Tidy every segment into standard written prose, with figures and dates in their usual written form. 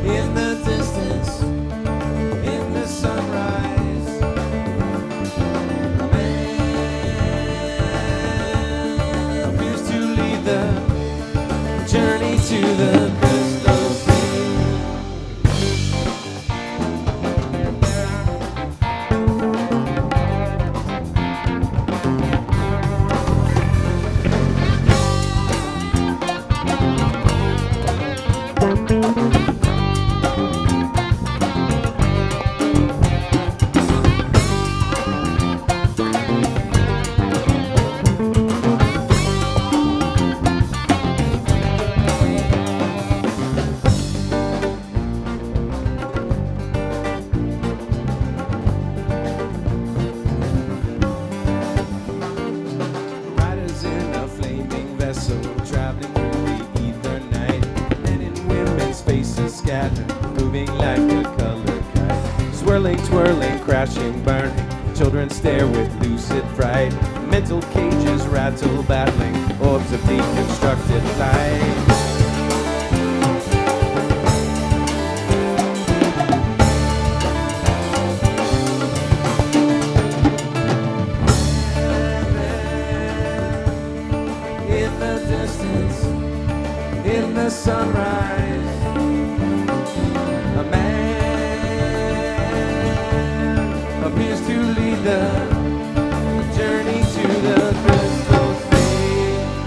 In the distance, in the sunrise, a man appears to lead the journey to the crystal sea. Riders in a flaming vessel, traveling through the ether night. Men and women's faces scattered, moving like a colored kite. Swirling, twirling, crashing, burning. Children stare with lucid fright. Mental cages rattle, battling orbs of deconstructed light. In the distance, in the sunrise, a man appears to lead the journey to the crystal sea.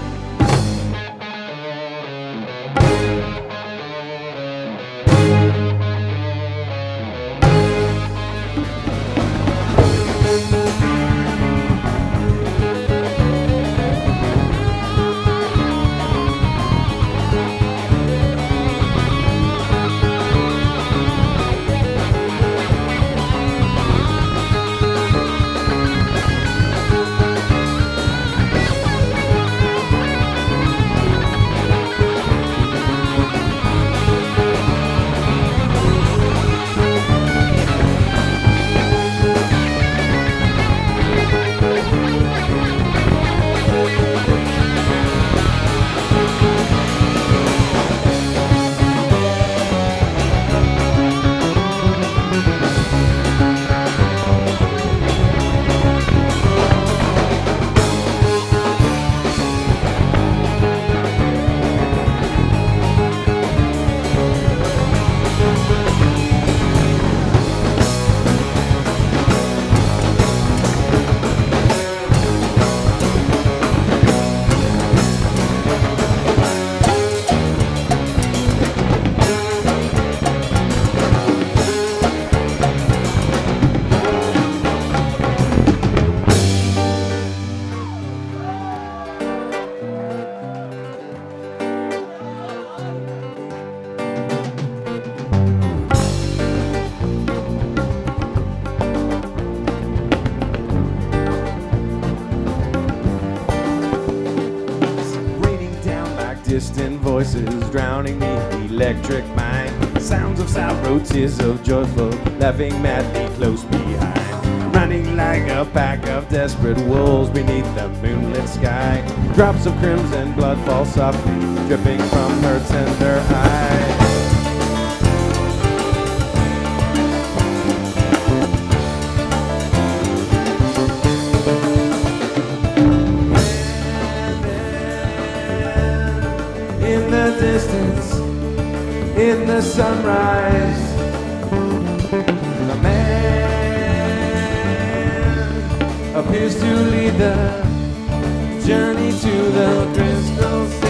Distant voices drowning the electric mind. Sounds of sorrow, tears of joyful, laughing madly close behind. Running like a pack of desperate wolves beneath the moonlit sky. Drops of crimson blood fall softly, dripping from her tender eyes. In the distance, in the sunrise, a man appears to lead the journey to the crystal sea.